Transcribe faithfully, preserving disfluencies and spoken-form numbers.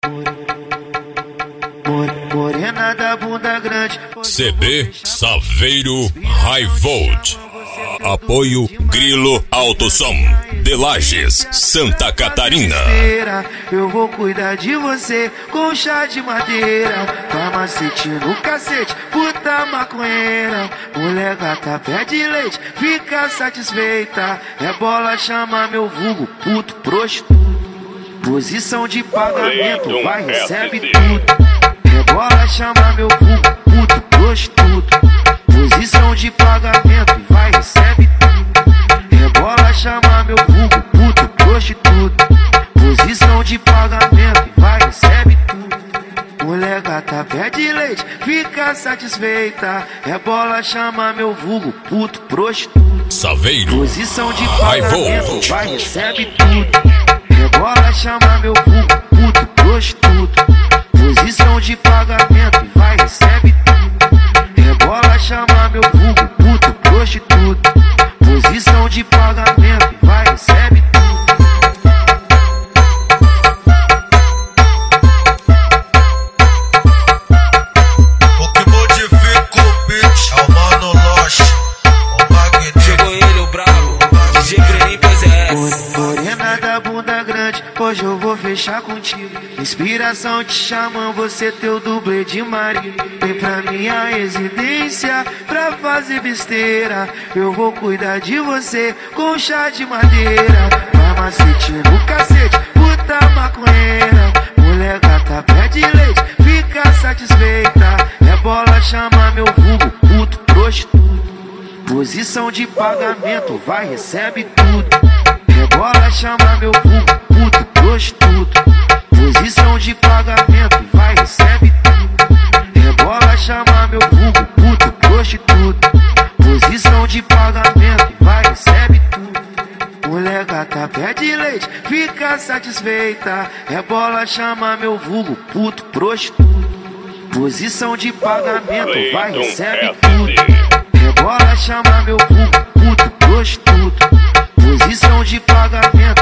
Morena da bunda grande. C B Saveiro High Volt. Apoio Grilo Autosom de Lages, Santa Catarina. Eu vou cuidar de você com chá de madeira, farmacete no cacete, puta maconheira. Mulher gata pede leite, fica satisfeita. É bola, chama meu vulgo, puto prostituto. Posição de pagamento, vai, recebe tudo. Rebola, chama meu vulgo, puto prostituto. Posição de pagamento, vai, recebe tudo. Rebola, chama meu vulgo, puto prostituto. Posição de pagamento, vai, recebe tudo. Mulher gata pede leite, fica satisfeita. Rebola, chama meu vulgo, puto prostituto. Saveiro Posição de High pagamento, Volt. vai, recebe tudo. Rebola, chama meu vulgo, puto prostituto. Posição de pagamento, vai, recebe tudo. Rebola, chama meu vulgo, puto prostituto. Posição de pagamento, vai, recebe tudo. O que modifica o beat é o Mano Loche, o Magneto. Chegou ele, o brabo, D J Greninho P S. Morena da bunda grande, hoje eu vou fechar contigo. Inspiração te chamam, você teu dublê de marido. Vem pra minha residência pra fazer besteira. Eu vou cuidar de você com chá de madeira, farmacete no cacete, puta maconheira. Mulher gata pede leite, fica satisfeita. Rebola, chama meu vulgo, puto prostituto. Posição de pagamento, vai, recebe tudo. Rebola, chama meu vulgo, puto prostituto. Posição de pagamento, vai, recebe tudo. Rebola, chama meu vulgo, puto prostituto. Posição de pagamento, vai, recebe tudo. Mulher gata pede leite, fica satisfeita. Rebola, chama meu vulgo, puto prostituto. Posição de pagamento, vai, recebe tudo. Rebola, chama meu vulgo, puto prostituto. Posição de pagamento,